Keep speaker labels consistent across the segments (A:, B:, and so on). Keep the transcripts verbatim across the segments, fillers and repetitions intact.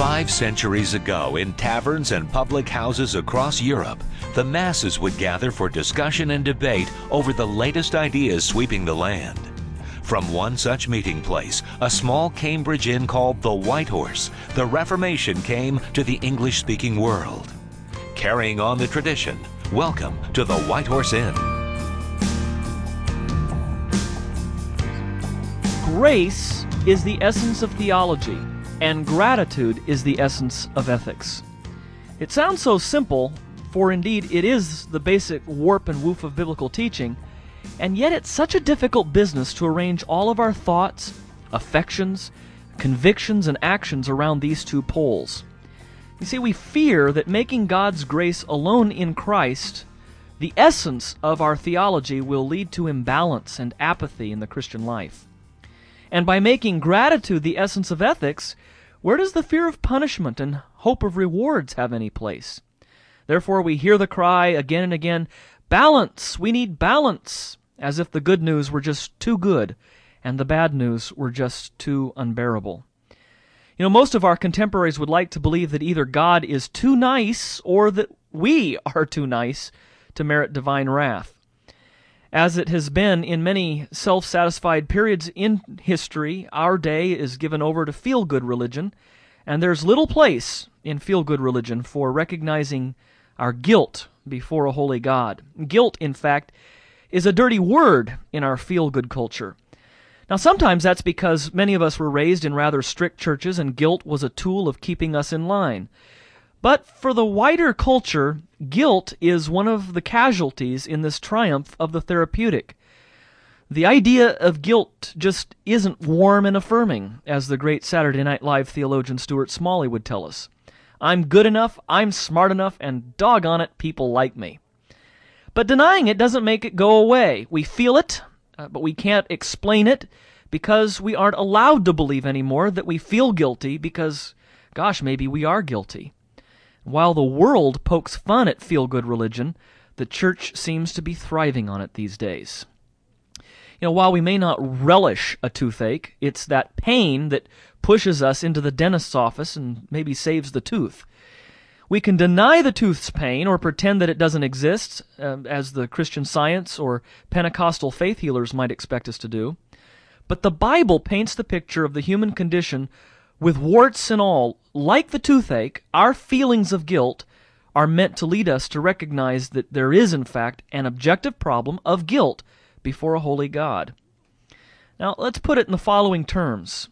A: Five centuries ago, in taverns and public houses across Europe, the masses would gather for discussion and debate over the latest ideas sweeping the land. From one such meeting place, a small Cambridge inn called the White Horse, the Reformation came to the English-speaking world. Carrying on the tradition, welcome to the White Horse Inn.
B: Grace is the essence of theology, and gratitude is the essence of ethics. It sounds so simple, for indeed it is the basic warp and woof of biblical teaching, and yet it's such a difficult business to arrange all of our thoughts, affections, convictions, and actions around these two poles. You see, we fear that making God's grace alone in Christ the essence of our theology will lead to imbalance and apathy in the Christian life. And by making gratitude the essence of ethics, where does the fear of punishment and hope of rewards have any place? Therefore we hear the cry again and again, balance, we need balance, as if the good news were just too good and the bad news were just too unbearable. You know, most of our contemporaries would like to believe that either God is too nice or that we are too nice to merit divine wrath. As it has been in many self-satisfied periods in history, our day is given over to feel-good religion, and there's little place in feel-good religion for recognizing our guilt before a holy God. Guilt, in fact, is a dirty word in our feel-good culture. Now, sometimes that's because many of us were raised in rather strict churches, and guilt was a tool of keeping us in line. But for the wider culture, guilt is one of the casualties in this triumph of the therapeutic. The idea of guilt just isn't warm and affirming, as the great Saturday Night Live theologian Stuart Smalley would tell us. I'm good enough, I'm smart enough, and doggone it, people like me. But denying it doesn't make it go away. We feel it, uh, but we can't explain it because we aren't allowed to believe anymore that we feel guilty because, gosh, maybe we are guilty. While the world pokes fun at feel-good religion, the church seems to be thriving on it these days. You know, while we may not relish a toothache, it's that pain that pushes us into the dentist's office and maybe saves the tooth. We can deny the tooth's pain or pretend that it doesn't exist, uh, as the Christian Science or Pentecostal faith healers might expect us to do. But the Bible paints the picture of the human condition with warts and all. Like the toothache, our feelings of guilt are meant to lead us to recognize that there is, in fact, an objective problem of guilt before a holy God. Now, let's put it in the following terms.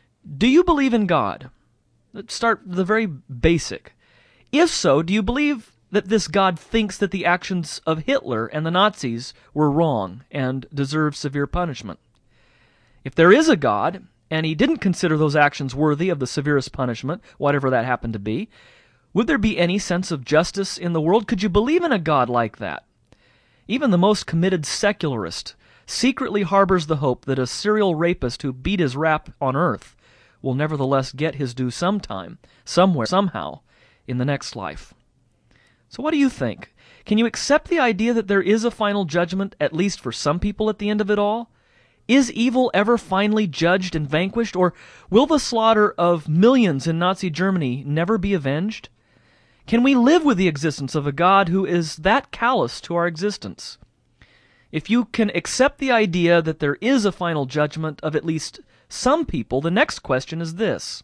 B: Do you believe in God? Let's start with the very basic. If so, do you believe that this God thinks that the actions of Hitler and the Nazis were wrong and deserve severe punishment? If there is a God, and he didn't consider those actions worthy of the severest punishment, whatever that happened to be, would there be any sense of justice in the world? Could you believe in a God like that? Even the most committed secularist secretly harbors the hope that a serial rapist who beat his rap on earth will nevertheless get his due sometime, somewhere, somehow, in the next life. So what do you think? Can you accept the idea that there is a final judgment, at least for some people at the end of it all? Is evil ever finally judged and vanquished, or will the slaughter of millions in Nazi Germany never be avenged? Can we live with the existence of a God who is that callous to our existence? If you can accept the idea that there is a final judgment of at least some people, the next question is this.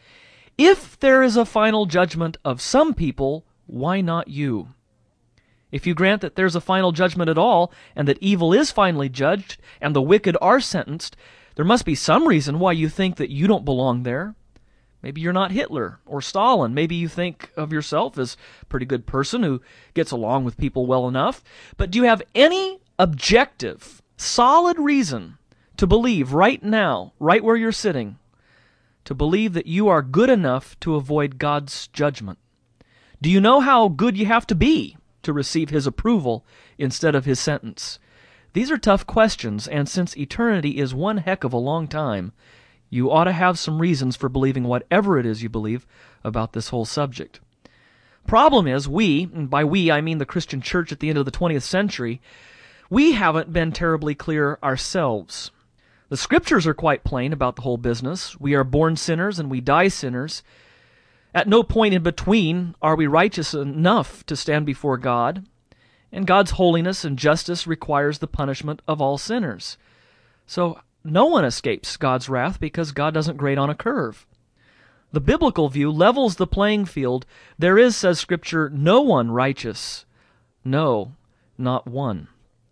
B: If there is a final judgment of some people, why not you? If you grant that there's a final judgment at all, and that evil is finally judged, and the wicked are sentenced, there must be some reason why you think that you don't belong there. Maybe you're not Hitler or Stalin. Maybe you think of yourself as a pretty good person who gets along with people well enough. But do you have any objective, solid reason to believe right now, right where you're sitting, to believe that you are good enough to avoid God's judgment? Do you know how good you have to be to receive His approval instead of His sentence? These are tough questions, and since eternity is one heck of a long time, you ought to have some reasons for believing whatever it is you believe about this whole subject. Problem is, we, and by we I mean the Christian church at the end of the twentieth century, we haven't been terribly clear ourselves. The Scriptures are quite plain about the whole business. We are born sinners and we die sinners. At no point in between are we righteous enough to stand before God, and God's holiness and justice requires the punishment of all sinners. So no one escapes God's wrath because God doesn't grade on a curve. The biblical view levels the playing field. There is, says Scripture, no one righteous. No, not one.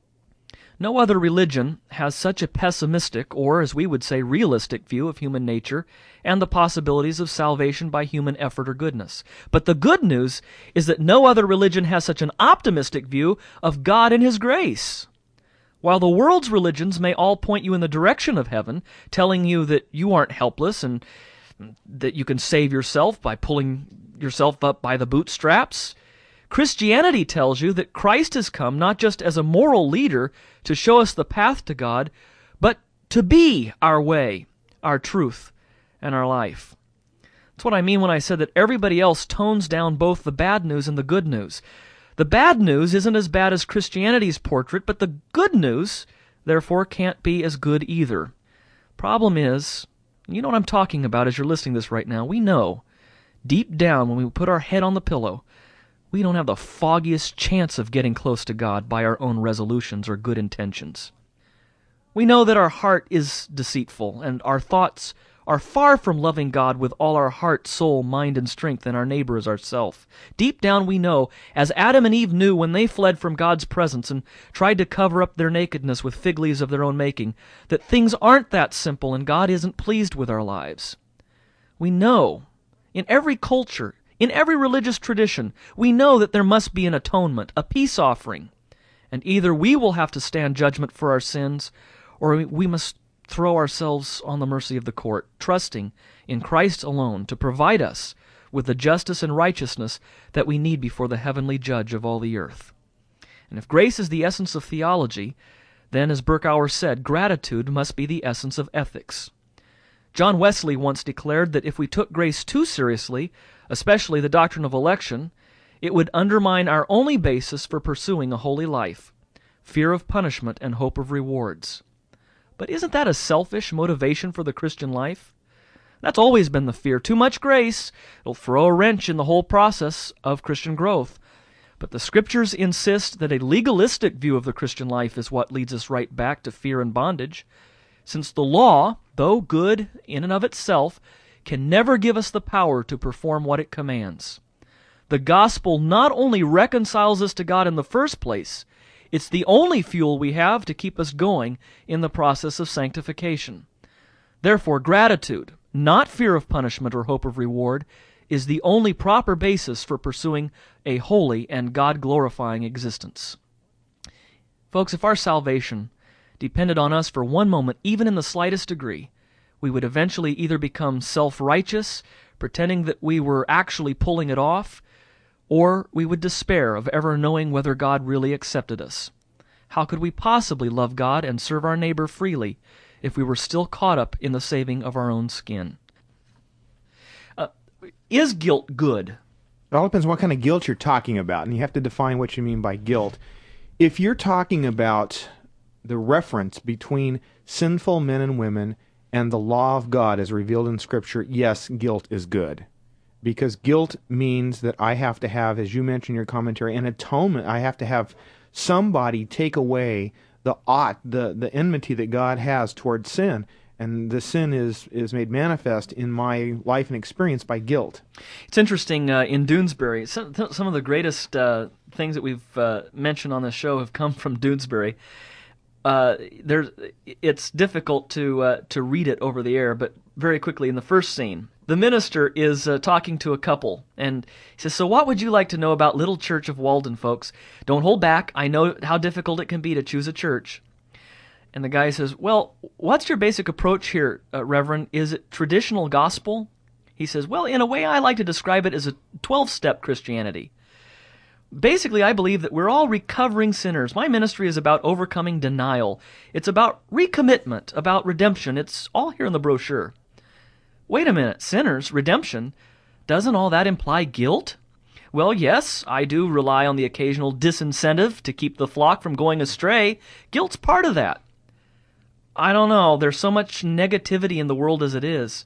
B: No other religion has such a pessimistic, or as we would say, realistic view of human nature and the possibilities of salvation by human effort or goodness. But the good news is that no other religion has such an optimistic view of God and His grace. While the world's religions may all point you in the direction of heaven, telling you that you aren't helpless and that you can save yourself by pulling yourself up by the bootstraps, Christianity tells you that Christ has come not just as a moral leader to show us the path to God, but to be our way, our truth, and our life. That's what I mean when I said that everybody else tones down both the bad news and the good news. The bad news isn't as bad as Christianity's portrait, but the good news, therefore, can't be as good either. Problem is, you know what I'm talking about as you're listening to this right now, we know, deep down when we put our head on the pillow, we don't have the foggiest chance of getting close to God by our own resolutions or good intentions. We know that our heart is deceitful, and our thoughts are far from loving God with all our heart, soul, mind, and strength, and our neighbor as ourself. Deep down we know, as Adam and Eve knew when they fled from God's presence and tried to cover up their nakedness with fig leaves of their own making, that things aren't that simple and God isn't pleased with our lives. We know, in every culture, in every religious tradition, we know that there must be an atonement, a peace offering, and either we will have to stand judgment for our sins, or we must throw ourselves on the mercy of the court, trusting in Christ alone to provide us with the justice and righteousness that we need before the heavenly judge of all the earth. And if grace is the essence of theology, then, as Berkouwer said, gratitude must be the essence of ethics. John Wesley once declared that if we took grace too seriously, especially the doctrine of election, it would undermine our only basis for pursuing a holy life, fear of punishment and hope of rewards. But isn't that a selfish motivation for the Christian life? That's always been the fear. Too much grace, it'll throw a wrench in the whole process of Christian growth. But the Scriptures insist that a legalistic view of the Christian life is what leads us right back to fear and bondage, since the law, though good in and of itself, can never give us the power to perform what it commands. The gospel not only reconciles us to God in the first place, it's the only fuel we have to keep us going in the process of sanctification. Therefore, gratitude, not fear of punishment or hope of reward, is the only proper basis for pursuing a holy and God-glorifying existence. Folks, if our salvation depended on us for one moment, even in the slightest degree, we would eventually either become self-righteous, pretending that we were actually pulling it off, or we would despair of ever knowing whether God really accepted us. How could we possibly love God and serve our neighbor freely if we were still caught up in the saving of our own skin? Uh, is guilt good?
C: It all depends on what kind of guilt you're talking about, and you have to define what you mean by guilt. If you're talking about the reference between sinful men and women and the law of God as revealed in Scripture, yes, guilt is good. Because guilt means that I have to have, as you mentioned in your commentary, an atonement. I have to have somebody take away the ought, the, the enmity that God has towards sin. And the sin is, is made manifest in my life and experience by guilt.
B: It's interesting, uh, in Doonesbury, some, some of the greatest uh, things that we've uh, mentioned on this show have come from Doonesbury. Uh, there's, it's difficult to uh, to read it over the air, but very quickly in the first scene, the minister is uh, talking to a couple, and he says, "So what would you like to know about Little Church of Walden, folks? Don't hold back. I know how difficult it can be to choose a church." And the guy says, "Well, what's your basic approach here, uh, Reverend? Is it traditional gospel?" He says, "Well, in a way, I like to describe it as a twelve-step Christianity. Basically, I believe that we're all recovering sinners. My ministry is about overcoming denial. It's about recommitment, about redemption. It's all here in the brochure." Wait a minute, sinners, redemption, doesn't all that imply guilt? Well, yes, I do rely on the occasional disincentive to keep the flock from going astray. Guilt's part of that. I don't know, there's so much negativity in the world as it is.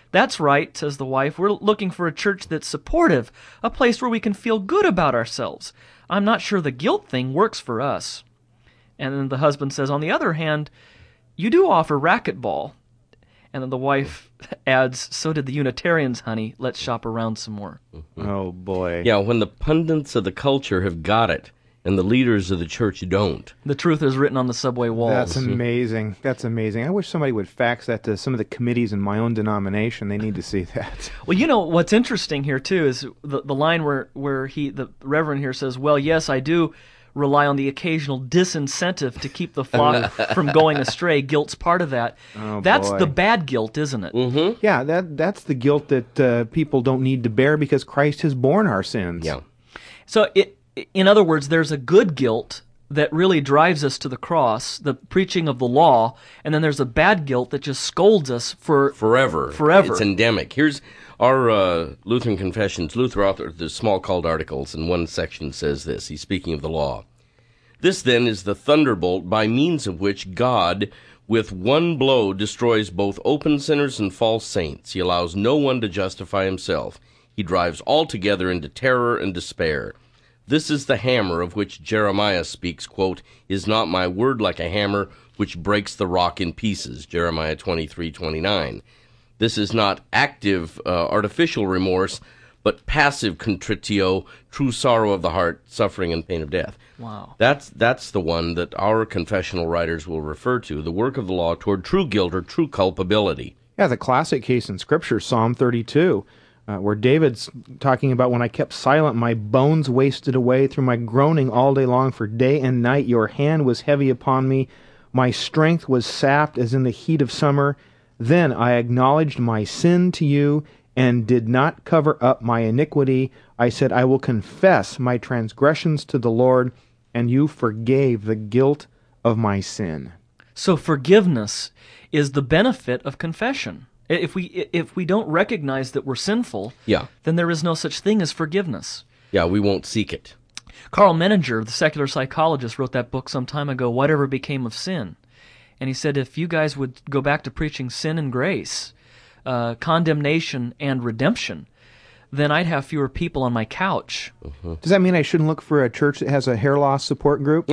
B: "That's right," says the wife. "We're looking for a church that's supportive, a place where we can feel good about ourselves. I'm not sure the guilt thing works for us." And then the husband says, "On the other hand, you do offer racquetball." And then the wife adds, "So did the Unitarians, honey. Let's shop around some more."
C: Oh, boy.
D: Yeah, when the pundits of the culture have got it and the leaders of the church don't.
B: The truth is written on the subway walls.
C: That's amazing. That's amazing. I wish somebody would fax that to some of the committees in my own denomination. They need to see that.
B: Well, you know, what's interesting here, too, is the, the line where, where he, the Reverend here says, "Well, yes, I do rely on the occasional disincentive to keep the flock from going astray. Guilt's part of that."
C: Oh,
B: That's
C: boy.
B: the bad guilt, isn't it?
D: Mm-hmm.
C: Yeah, that that's the guilt that uh, people don't need to bear because Christ has borne our sins.
D: Yeah.
B: So, it, in other words, there's a good guilt that really drives us to the cross, the preaching of the law, and then there's a bad guilt that just scolds us for
D: Forever.
B: Forever.
D: It's endemic. Here's our uh, Lutheran Confessions. Luther authored the small called articles, and one section says this. He's speaking of the law. "This, then, is the thunderbolt by means of which God, with one blow, destroys both open sinners and false saints. He allows no one to justify himself. He drives all together into terror and despair. This is the hammer of which Jeremiah speaks, quote, 'Is not my word like a hammer which breaks the rock in pieces?' Jeremiah twenty-three twenty-nine. This is not active, uh, artificial remorse, but passive contritio, true sorrow of the heart, suffering and pain of death."
B: Wow.
D: That's that's the one that our confessional writers will refer to, the work of the law toward true guilt or true culpability.
C: Yeah, the classic case in Scripture, Psalm thirty-two, uh, where David's talking about, "When I kept silent, my bones wasted away through my groaning all day long, for day and night your hand was heavy upon me. My strength was sapped as in the heat of summer. Then I acknowledged my sin to you and did not cover up my iniquity. I said, I will confess my transgressions to the Lord, and you forgave the guilt of my sin."
B: So forgiveness is the benefit of confession. If we if we don't recognize that we're sinful,
D: Yeah.
B: then there is no such thing as forgiveness.
D: Yeah, we won't seek it.
B: Carl Menninger, the secular psychologist, wrote that book some time ago, Whatever Became of Sin. And he said if you guys would go back to preaching sin and grace, uh, condemnation and redemption, then I'd have fewer people on my couch.
C: Does that mean I shouldn't look for a church that has a hair loss support group?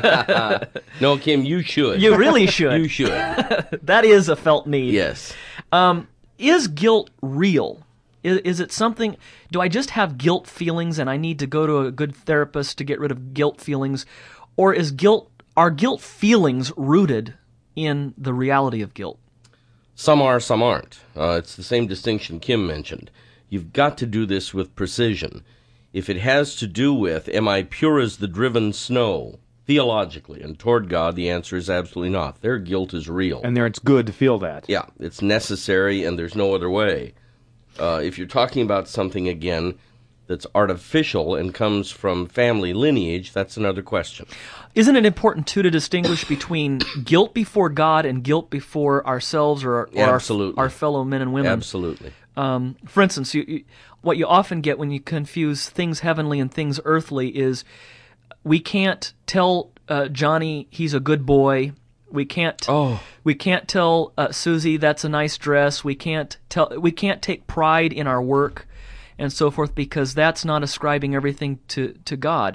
D: No, Kim, you should.
B: You really should.
D: You should.
B: That is a felt need.
D: Yes.
B: Um, is guilt real? Is, is it something, do I just have guilt feelings and I need to go to a good therapist to get rid of guilt feelings? Or is guilt, are guilt feelings rooted in the reality of guilt?
D: Some are, some aren't. Uh, it's the same distinction Kim mentioned. You've got to do this with precision. If it has to do with, am I pure as the driven snow, theologically, and toward God, the answer is absolutely not. Their guilt is real.
C: And there it's good to feel that.
D: Yeah, it's necessary, and there's no other way. Uh, if you're talking about something, again, that's artificial and comes from family lineage, that's another question.
B: Isn't it important, too, to distinguish between guilt before God and guilt before ourselves or, or our,
D: Absolutely.
B: our fellow men and women?
D: Absolutely.
B: Um, for instance, you, you, what you often get when you confuse things heavenly and things earthly is we can't tell uh, Johnny he's a good boy. We can't.
D: Oh.
B: We can't tell uh, Susie that's a nice dress. We can't tell. We can't take pride in our work, and so forth, because that's not ascribing everything to to God.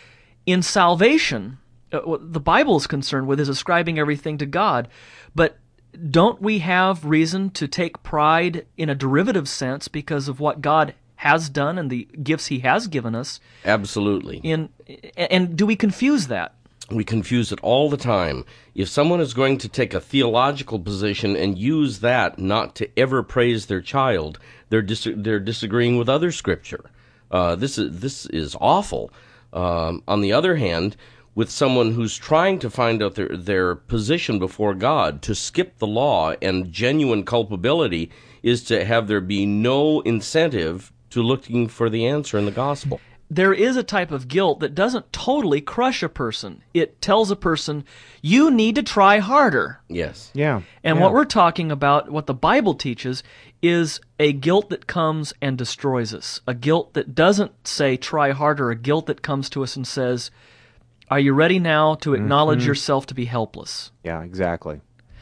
B: In salvation, uh, what the Bible is concerned with is ascribing everything to God, but don't we have reason to take pride in a derivative sense because of what God has done and the gifts He has given us?
D: Absolutely.
B: In and do we confuse that?
D: We confuse it all the time. If someone is going to take a theological position and use that not to ever praise their child, they're dis- they're disagreeing with other Scripture. Uh, this is this is awful. Um, on the other hand, with someone who's trying to find out their their position before God, to skip the law and genuine culpability is to have there be no incentive to looking for the answer in the gospel.
B: There is a type of guilt that doesn't totally crush a person. It tells a person, you need to try harder.
D: Yes.
C: Yeah.
B: And
C: yeah.
B: what we're talking about, what the Bible teaches, is a guilt that comes and destroys us. A guilt that doesn't say try harder, a guilt that comes to us and says, are you ready now to acknowledge
C: Mm-hmm.
B: yourself to be helpless?
C: Yeah, exactly.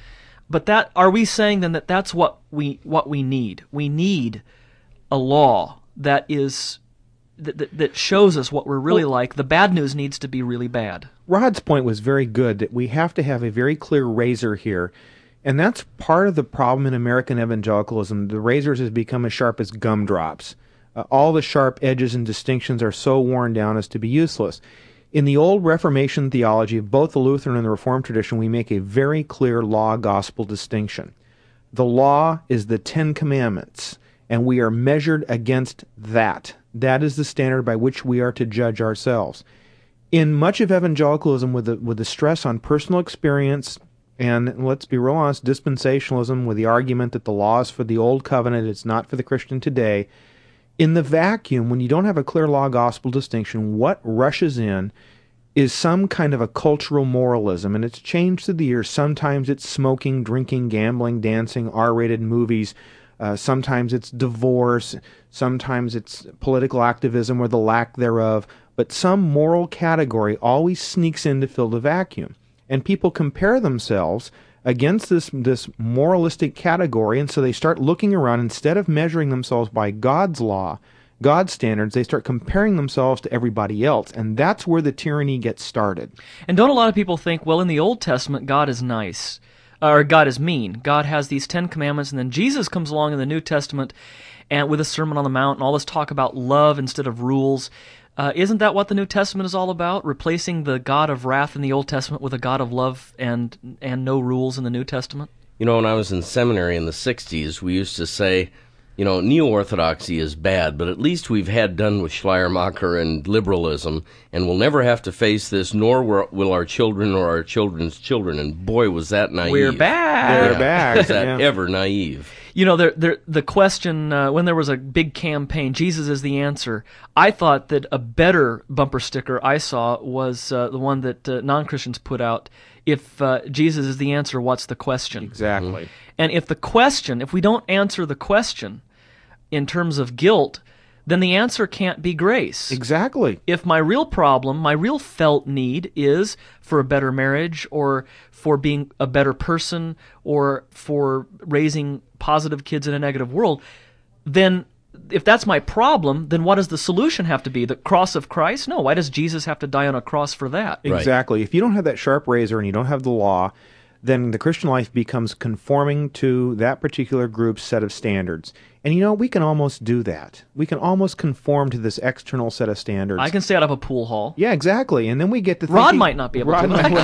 B: but that are we saying then that that's what we what we need? We need a law that is that that, that shows us what we're really
C: Well,
B: like. The bad news needs to be really bad.
C: Rod's point was very good, that we have to have a very clear razor here. And that's part of the problem in American evangelicalism. The razors has become as sharp as gumdrops. Uh, all the sharp edges and distinctions are so worn down as to be useless. In the old Reformation theology of both the Lutheran and the Reformed tradition, we make a very clear law-gospel distinction. The law is the Ten Commandments, and we are measured against that. That is the standard by which we are to judge ourselves. In much of evangelicalism, with the, with the stress on personal experience, and let's be real honest, dispensationalism with the argument that the law is for the old covenant, it's not for the Christian today, in the vacuum, when you don't have a clear law-gospel distinction, what rushes in is some kind of a cultural moralism, and it's changed through the years. Sometimes it's smoking, drinking, gambling, dancing, R-rated movies. Uh, sometimes it's divorce. Sometimes it's political activism or the lack thereof. But some moral category always sneaks in to fill the vacuum. And people compare themselves against this this moralistic category, and so they start looking around. Instead of measuring themselves by God's law, God's standards, they start comparing themselves to everybody else, and that's where the tyranny gets started.
B: And don't a lot of people think, well, in the Old Testament, God is nice, or God is mean. God has these Ten Commandments, and then Jesus comes along in the New Testament and with a Sermon on the Mount and all this talk about love instead of rules. Uh, isn't that what the New Testament is all about? Replacing the God of wrath in the Old Testament with a God of love and and no rules in the New Testament?
D: You know, when I was in seminary in the sixties, we used to say, you know, neo-orthodoxy is bad, but at least we've had done with Schleiermacher and liberalism, and we'll never have to face this, nor will our children or our children's children. And boy, was that naive.
B: We're back.
C: We're
D: Yeah,
C: back.
D: Was that
C: Yeah.
D: ever naive?
B: You know, there, there, the question, uh, when there was a big campaign, Jesus is the answer, I thought that a better bumper sticker I saw was uh, the one that uh, non-Christians put out. If uh, Jesus is the answer, what's the question?
C: Exactly.
B: And if the question, if we don't answer the question in terms of guilt, then the answer can't be grace.
C: Exactly.
B: If my real problem, my real felt need is for a better marriage or for being a better person or for raising positive kids in a negative world, then if that's my problem, then what does the solution have to be? The cross of Christ? No. Why does Jesus have to die on a cross for that?
D: Right.
C: Exactly. If you don't have that sharp razor and you don't have the law, then the Christian life becomes conforming to that particular group's set of standards. And you know, we can almost do that. We can almost conform to this external set of standards.
B: I can stay out of a pool hall.
C: Yeah, exactly. And then we get to
B: Rod
C: thinking,
B: might not be able
C: Rod
B: to.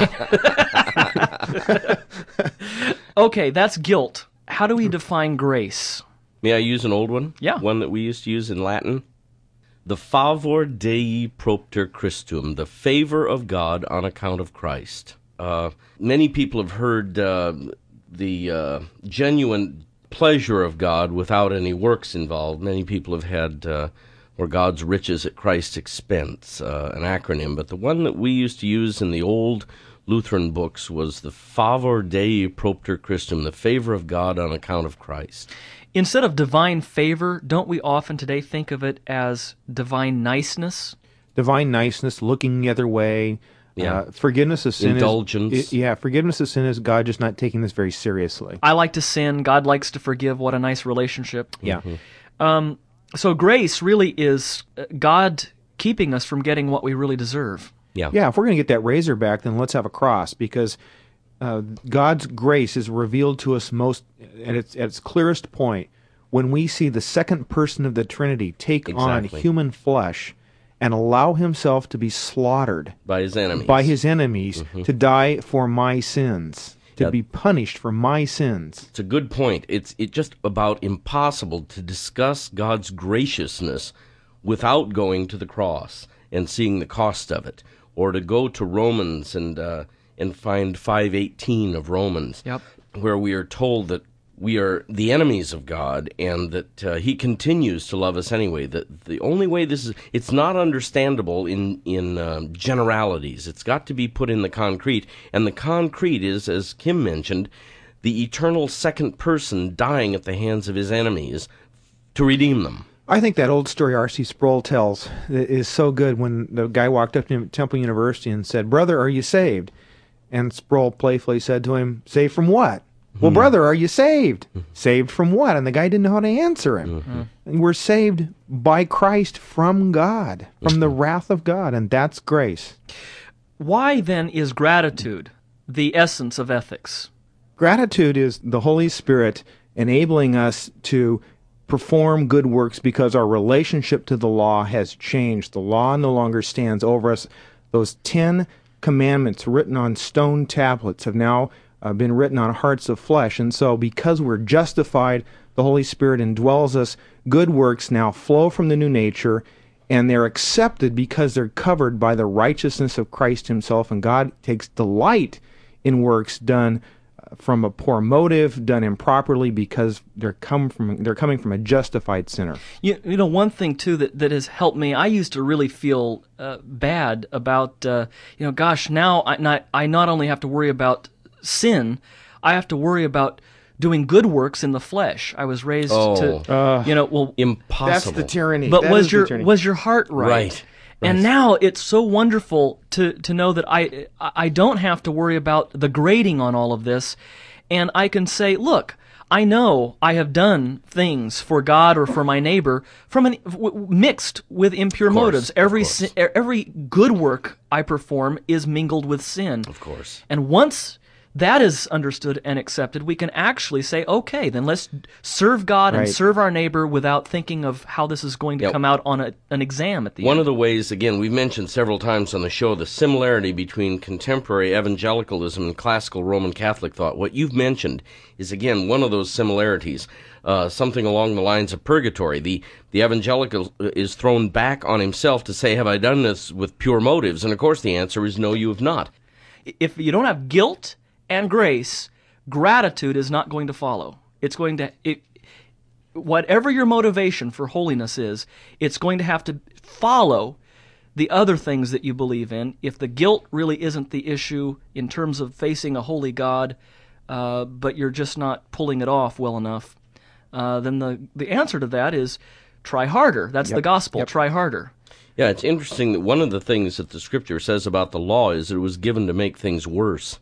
C: might-
B: Okay, that's guilt. How do we define grace?
D: May I use an old one?
B: Yeah.
D: One that we used to use in Latin? The favor Dei propter Christum, the favor of God on account of Christ. Uh, many people have heard uh, the uh, genuine pleasure of God without any works involved. Many people have had uh, or God's riches at Christ's expense, uh, an acronym. But the one that we used to use in the old Lutheran books was the favor Dei propter Christum, the favor of God on account of Christ.
B: Instead of divine favor, don't we often today think of it as divine niceness?
C: Divine niceness, looking the other way.
D: Yeah.
C: Uh, forgiveness of sin
D: Indulgence.
C: Is, i- yeah, forgiveness of sin is God just not taking this very seriously.
B: I like to sin. God likes to forgive. What a nice relationship.
C: Yeah.
B: Um, so grace really is uh, God keeping us from getting what we really deserve.
D: Yeah.
C: Yeah, if we're going to get that razor back, then let's have a cross, because uh, God's grace is revealed to us most at its, at its clearest point when we see the second person of the Trinity take
D: Exactly.
C: on human flesh and allow himself to be slaughtered
D: By his enemies.
C: by his enemies to die for my sins, to
D: Yeah.
C: be punished for my sins.
D: It's a good point. It's it just about impossible to discuss God's graciousness without going to the cross and seeing the cost of it, or to go to Romans and uh, and find five eighteen of Romans,
B: Yep.
D: where we are told that we are the enemies of God and that uh, He continues to love us anyway. That the only way this is, it's not understandable in in um, generalities. It's got to be put in the concrete, and the concrete is, as Kim mentioned, the eternal second person dying at the hands of his enemies to redeem them.
C: I think that old story R C Sproul tells is so good when the guy walked up to him at Temple University and said, "Brother, are you saved?" And Sproul playfully said to him, "Saved from what?" Well, brother, are you saved? Saved from what? And the guy didn't know how to answer him.
D: Mm-hmm.
C: And we're saved by Christ from God, from the wrath of God, and that's grace.
B: Why then is gratitude the essence of ethics?
C: Gratitude is the Holy Spirit enabling us to perform good works because our relationship to the law has changed. The law no longer stands over us. Those ten commandments written on stone tablets have now uh, been written on hearts of flesh. And so because we're justified, the Holy Spirit indwells us. Good works now flow from the new nature, and they're accepted because they're covered by the righteousness of Christ himself. And God takes delight in works done from a poor motive, done improperly, because they're come from they're coming from a justified sinner.
B: You, you know, one thing too that, that has helped me. I used to really feel uh, bad about uh, you know, gosh, now I not I not only have to worry about sin, I have to worry about doing good works in the flesh. I was raised
D: Oh.
B: to,
C: Uh,
B: you know, well,
D: Impossible.
C: That's the tyranny.
B: but
C: That
B: was
C: is the
B: your
C: tyranny.
B: was your heart right?
D: Right.
B: And
D: Right.
B: now it's so wonderful to, to know that I I don't have to worry about the grading on all of this, and I can say, look, I know I have done things for God or for my neighbor from an w- mixed with impure
D: course,
B: motives.
D: of
B: Every
D: course.
B: sin, every good work I perform is mingled with sin.
D: Of course.
B: And once that is understood and accepted, we can actually say, okay, then let's serve God and
C: Right.
B: serve our neighbor without thinking of how this is going to
D: Yep.
B: come out on a, an exam at the
D: One
B: end.
D: of the ways, again, we've mentioned several times on the show the similarity between contemporary evangelicalism and classical Roman Catholic thought. What you've mentioned is, again, one of those similarities, uh, something along the lines of purgatory. The, the evangelical is thrown back on himself to say, have I done this with pure motives? And, of course, the answer is no, you have not.
B: If you don't have guilt and grace, gratitude is not going to follow. It's going to, it, whatever your motivation for holiness is, it's going to have to follow the other things that you believe in. If the guilt really isn't the issue in terms of facing a holy God, uh, but you're just not pulling it off well enough, uh, then the, the answer to that is try harder. That's the gospel.
C: Yep.
B: Try harder.
D: Yeah, it's interesting that one of the things that the Scripture says about the law is that it was given to make things worse.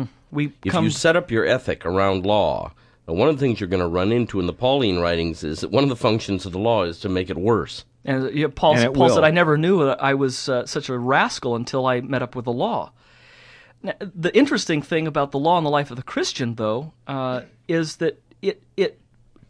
B: We
D: If
B: come
D: you set up your ethic around law, now one of the things you're going to run into in the Pauline writings is that one of the functions of the law is to make it worse.
B: And uh, yeah, Paul,
C: And it
B: Paul said,
C: will.
B: I never knew that I was uh, such a rascal until I met up with the law. Now, the interesting thing about the law in the life of the Christian, though, uh, is that it it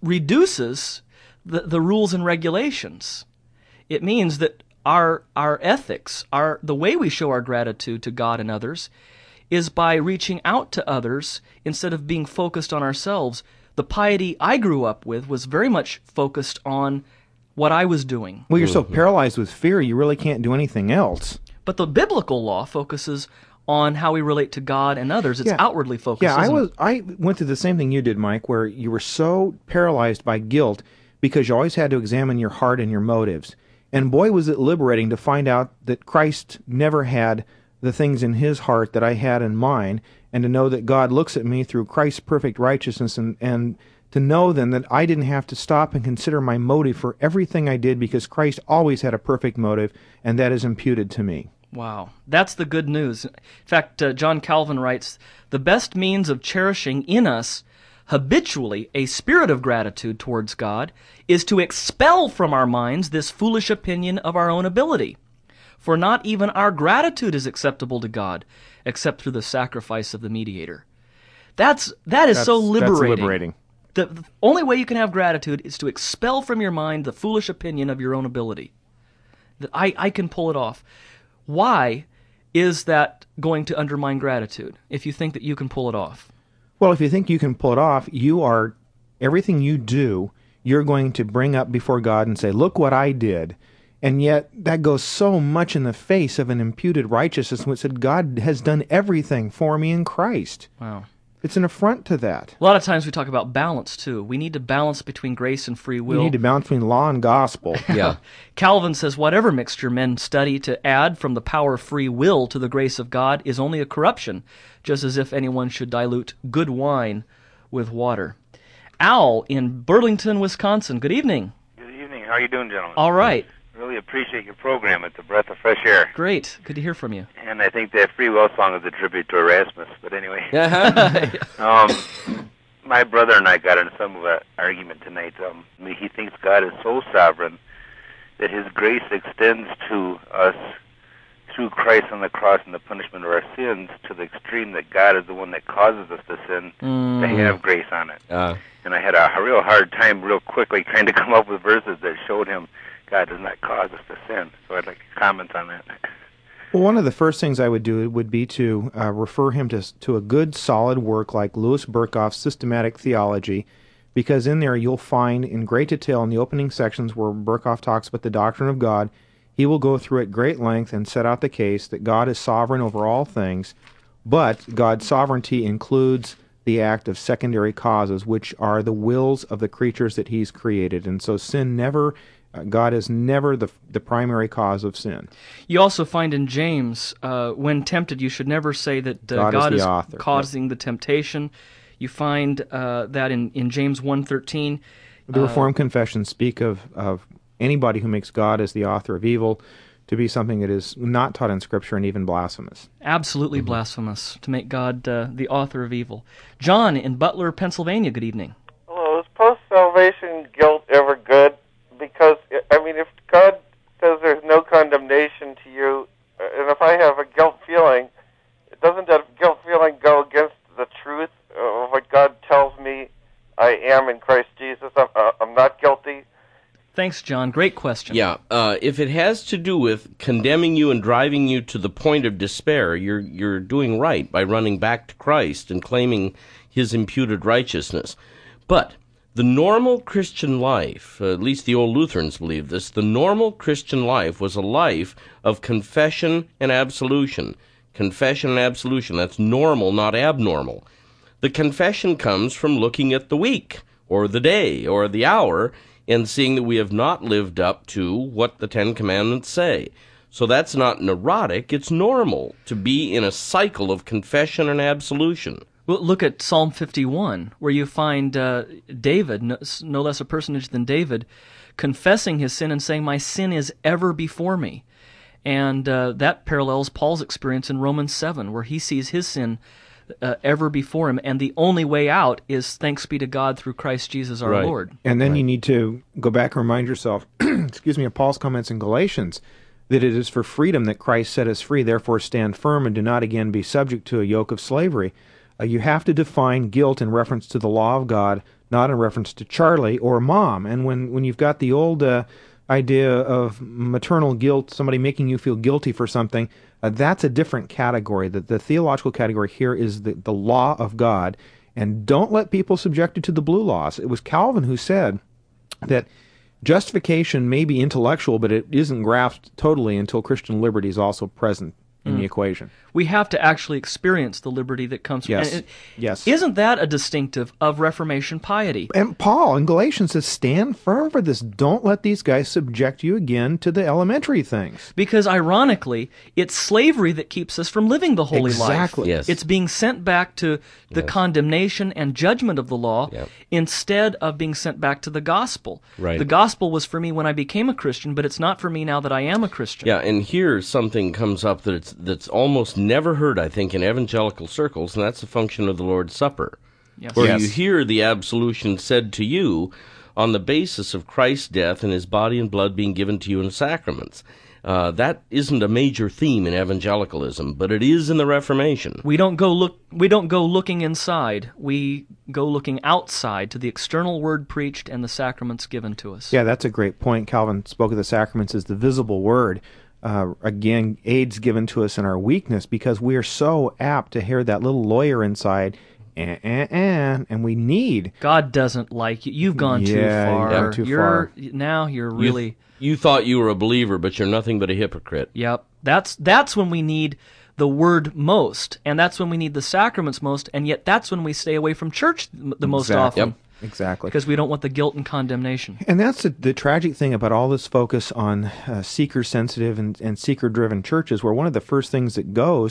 B: reduces the, the rules and regulations. It means that our our ethics, our the way we show our gratitude to God and others, is by reaching out to others instead of being focused on ourselves. The piety I grew up with was very much focused on what I was doing.
C: Well, you're so paralyzed with fear, you really can't do anything else.
B: But the biblical law focuses on how we relate to God and others. It's
C: Yeah.
B: outwardly focused.
C: Yeah, I
B: isn't it?
C: was. I went through the same thing you did, Mike, where you were so paralyzed by guilt because you always had to examine your heart and your motives. And boy, was it liberating to find out that Christ never had the things in his heart that I had in mine, and to know that God looks at me through Christ's perfect righteousness, and, and to know then that I didn't have to stop and consider my motive for everything I did, because Christ always had a perfect motive, and that is imputed to me.
B: Wow, that's the good news. In fact, uh, John Calvin writes, the best means of cherishing in us habitually a spirit of gratitude towards God is to expel from our minds this foolish opinion of our own ability. For not even our gratitude is acceptable to God, except through the sacrifice of the mediator. That's that is
C: That's,
B: so liberating.
C: That's liberating.
B: The, the only way you can have gratitude is to expel from your mind the foolish opinion of your own ability. That I, I can pull it off. Why is that going to undermine gratitude if you think that you can pull it off?
C: Well, if you think you can pull it off, you are, everything you do, you're going to bring up before God and say, look what I did. And yet, that goes so much in the face of an imputed righteousness, which said God has done everything for me in Christ.
B: Wow.
C: It's an affront to that.
B: A lot of times we talk about balance, too. We need to balance between grace and free will.
C: You need to balance between law and gospel.
D: Yeah.
B: Calvin says, whatever mixture men study to add from the power of free will to the grace of God is only a corruption, just as if anyone should dilute good wine with water. Al in Burlington, Wisconsin. Good evening.
E: Good evening. How are you doing, gentlemen?
B: All right.
E: Really appreciate your program. It's a breath of fresh air.
B: Great. Good to hear from you.
E: And I think that Free Will song is a tribute to Erasmus. But anyway,
D: Uh-huh.
E: um, My brother and I got in some of an argument tonight. Um, I mean, he thinks God is so sovereign that His grace extends to us through Christ on the cross and the punishment of our sins to the extreme that God is the one that causes us to sin
B: Mm.
E: to have grace on it.
D: Uh,
E: And I had a, a real hard time real quickly trying to come up with verses that showed him God does not cause us to sin. So I'd like to comment on that.
C: Well, one of the first things I would do would be to uh, refer him to to a good, solid work like Louis Berkhoff's Systematic Theology, because in there you'll find in great detail in the opening sections where Berkhoff talks about the doctrine of God, he will go through at great length and set out the case that God is sovereign over all things, but God's sovereignty includes the act of secondary causes, which are the wills of the creatures that He's created. And so sin never... Uh, God is never the the primary cause of sin.
B: You also find in James, uh, when tempted, you should never say that uh,
C: God
B: God,
C: is
B: is,
C: the author.
B: causing the temptation. You find uh, that in, in James one thirteen.
C: The
B: uh,
C: Reformed confessions speak of, of anybody who makes God as the author of evil to be something that is not taught in Scripture and even blasphemous.
B: Absolutely blasphemous, to make God uh, the author of evil. John in Butler, Pennsylvania, good evening.
F: Hello, is post-salvation guilt ever good? Because, I mean, if God says there's no condemnation to you, and if I have a guilt feeling, doesn't that guilt feeling go against the truth of what God tells me I am in Christ Jesus? I'm, uh, I'm not guilty.
B: Thanks, John. Great question.
D: yeah, uh, if it has to do with condemning you and driving you to the point of despair, you're you're doing right by running back to Christ and claiming His imputed righteousness. But the normal Christian life, uh, at least the old Lutherans believed this, the normal Christian life was a life of confession and absolution. Confession and absolution, that's normal, not abnormal. The confession comes from looking at the week, or the day, or the hour, and seeing that we have not lived up to what the Ten Commandments say. So that's not neurotic, it's normal to be in a cycle of confession and absolution.
B: Well, look at Psalm fifty-one, where you find uh, David, no, no less a personage than David, confessing his sin and saying, "My sin is ever before me." And uh, that parallels Paul's experience in Romans seven, where he sees his sin uh, ever before him, and the only way out is thanks be to God through Christ Jesus our
D: Right.
B: Lord.
C: And then you need to go back and remind yourself, excuse me, of Paul's comments in Galatians, that it is for freedom that Christ set us free, therefore stand firm and do not again be subject to a yoke of slavery. Uh, you have to define guilt in reference to the law of God, not in reference to Charlie or Mom. And when, when you've got the old uh, idea of maternal guilt, somebody making you feel guilty for something, uh, that's a different category. The, the theological category here is the, the law of God. And don't let people subject you to the blue laws. It was Calvin who said that justification may be intellectual, but it isn't grasped totally until Christian liberty is also present in the equation.
B: We have to actually experience the liberty that comes from
C: Yes.
B: and it-
C: Yes.
B: Isn't that a distinctive of Reformation piety?
C: And Paul in Galatians says, stand firm for this. Don't let these guys subject you again to the elementary things.
B: Because ironically, it's slavery that keeps us from living the holy life.
C: Exactly.
D: Yes.
B: It's being sent back to the condemnation and judgment of the law
D: Yep.
B: instead of being sent back to the gospel.
D: Right.
B: The gospel was for me when I became a Christian, but it's not for me now that I am a Christian.
D: Yeah, and here something comes up that it's, that's almost never heard, I think, in evangelical circles, and that's the function of the Lord's Supper,
B: Yes.
D: where
C: Yes.
D: you hear the absolution said to you on the basis of Christ's death and His body and blood being given to you in sacraments. Uh, that isn't a major theme in evangelicalism, but it is in the Reformation.
B: We don't go look we don't go looking inside. We go looking outside to the external word preached and the sacraments given to us.
C: Yeah, that's a great point. Calvin spoke of the sacraments as the visible word. Uh, again, aids given to us in our weakness because we are so apt to hear that little lawyer inside, eh, eh, eh, and we need.
B: God doesn't like you. You've gone too
C: Yeah, you've
B: far.
C: gone too
B: you're
C: far.
B: now you're
D: You,
B: really
D: you thought you were a believer, but you're nothing but a hypocrite.
B: Yep. That's that's when we need the word most, and that's when we need the sacraments most, and yet that's when we stay away from church th- the most
C: Exactly.
B: often.
D: Yep.
C: Exactly.
B: Because we don't want the guilt and condemnation.
C: And that's the, the tragic thing about all this focus on uh, seeker-sensitive and, and seeker-driven churches, where one of the first things that goes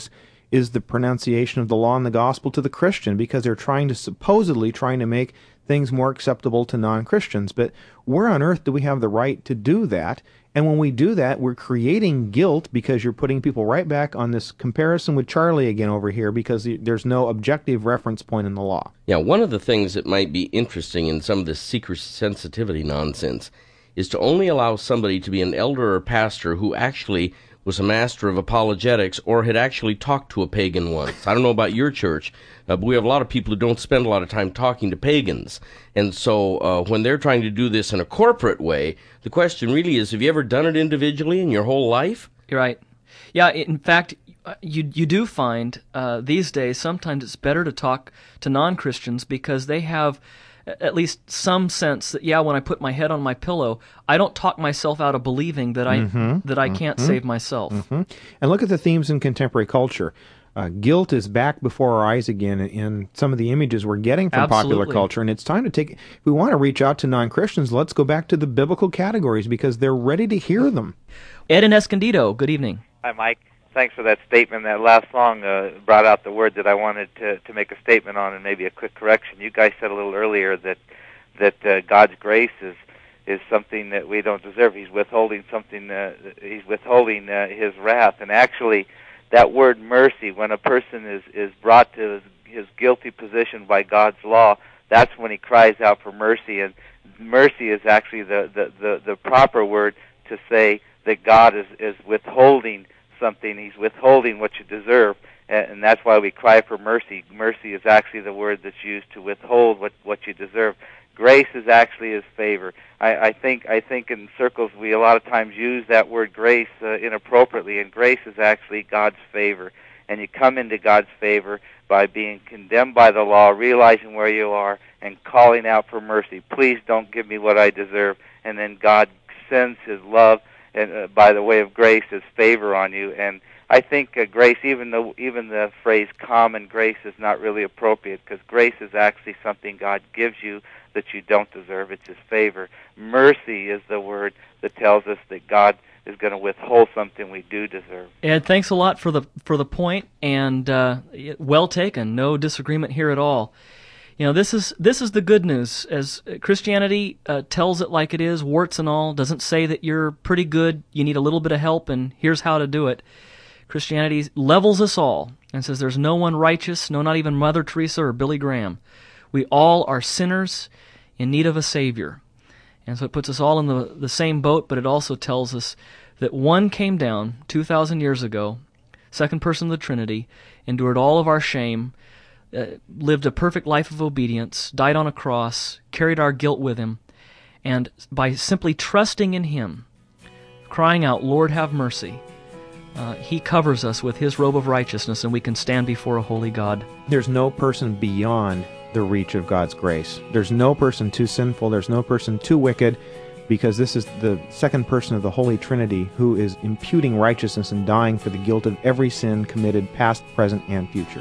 C: is the pronunciation of the law and the gospel to the Christian, because they're trying to supposedly trying to make things more acceptable to non-Christians. But where on earth do we have the right to do that? And when we do that, we're creating guilt, because you're putting people right back on this comparison with Charlie again over here, because there's no objective reference point in the law.
D: Yeah, one of the things that might be interesting in some of this seeker sensitivity nonsense is to only allow somebody to be an elder or pastor who actually was a master of apologetics or had actually talked to a pagan once. I don't know about your church, uh, but we have a lot of people who don't spend a lot of time talking to pagans. And so uh, when they're trying to do this in a corporate way, the question really is, have you ever done it individually in your whole life?
B: You're right. Yeah, in fact, you you do find uh, these days sometimes it's better to talk to non-Christians, because they have at least some sense that, yeah, when I put my head on my pillow, I don't talk myself out of believing that I
C: Mm-hmm.
B: that I can't
C: Mm-hmm.
B: save myself.
C: Mm-hmm. And look at the themes in contemporary culture. Uh, guilt is back before our eyes again in some of the images we're getting from popular
B: Absolutely.
C: culture, and it's time to take, if we want to reach out to non-Christians, let's go back to the biblical categories, because they're ready to hear them.
B: Ed in Escondido, good evening.
G: Hi, Mike. Thanks for that statement. That last song uh, brought out the word that I wanted to, to make a statement on, and maybe a quick correction. You guys said a little earlier that that uh, God's grace is is something that we don't deserve. He's withholding something. Uh, he's withholding uh, His wrath. And actually, that word mercy, when a person is is brought to his, his guilty position by God's law, that's when he cries out for mercy. And mercy is actually the the, the, the proper word to say that God is, is withholding something. He's withholding what you deserve, and that's why we cry for mercy. Mercy is actually the word that's used to withhold what, what you deserve. Grace is actually His favor. I, I think I think in circles we a lot of times use that word grace uh, inappropriately, and grace is actually God's favor. And you come into God's favor by being condemned by the law, realizing where you are, and calling out for mercy. Please don't give me what I deserve. And then God sends His love, and uh, by the way of grace, His favor on you. And I think uh, grace, even though even the phrase common grace is not really appropriate, because grace is actually something God gives you that you don't deserve. It's His favor. Mercy is the word that tells us that God is going to withhold something we do deserve.
B: Ed, thanks a lot for the for the point, and uh, well taken. No disagreement here at all. You know, this is this is the good news. As Christianity uh, tells it like it is, warts and all, doesn't say that you're pretty good, you need a little bit of help, and here's how to do it. Christianity levels us all and says there's no one righteous, no, not even Mother Teresa or Billy Graham. We all are sinners in need of a Savior. And so it puts us all in the, the same boat, but it also tells us that one came down two thousand years ago, second person of the Trinity, endured all of our shame, uh, lived a perfect life of obedience, died on a cross, carried our guilt with Him, and by simply trusting in Him, crying out, Lord, have mercy, uh, He covers us with His robe of righteousness, and we can stand before a holy God.
C: There's no person beyond the reach of God's grace. There's no person too sinful, there's no person too wicked, because this is the second person of the Holy Trinity who is imputing righteousness and dying for the guilt of every sin committed, past, present, and future.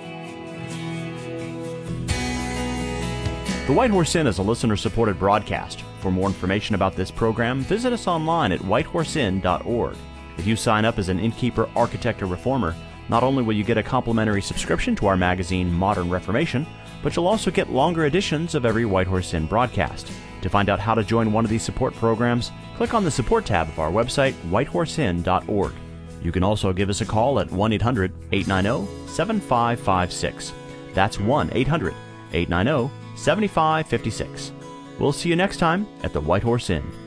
H: The White Horse Inn is a listener-supported broadcast. For more information about this program, visit us online at white horse inn dot org. If you sign up as an innkeeper, architect, or reformer, not only will you get a complimentary subscription to our magazine, Modern Reformation, but you'll also get longer editions of every White Horse Inn broadcast. To find out how to join one of these support programs, click on the support tab of our website, white horse inn dot org. You can also give us a call at one eight hundred, eight nine zero, seven five five six. That's one eight hundred, eight nine zero, seven five five six. We'll see you next time at the White Horse Inn.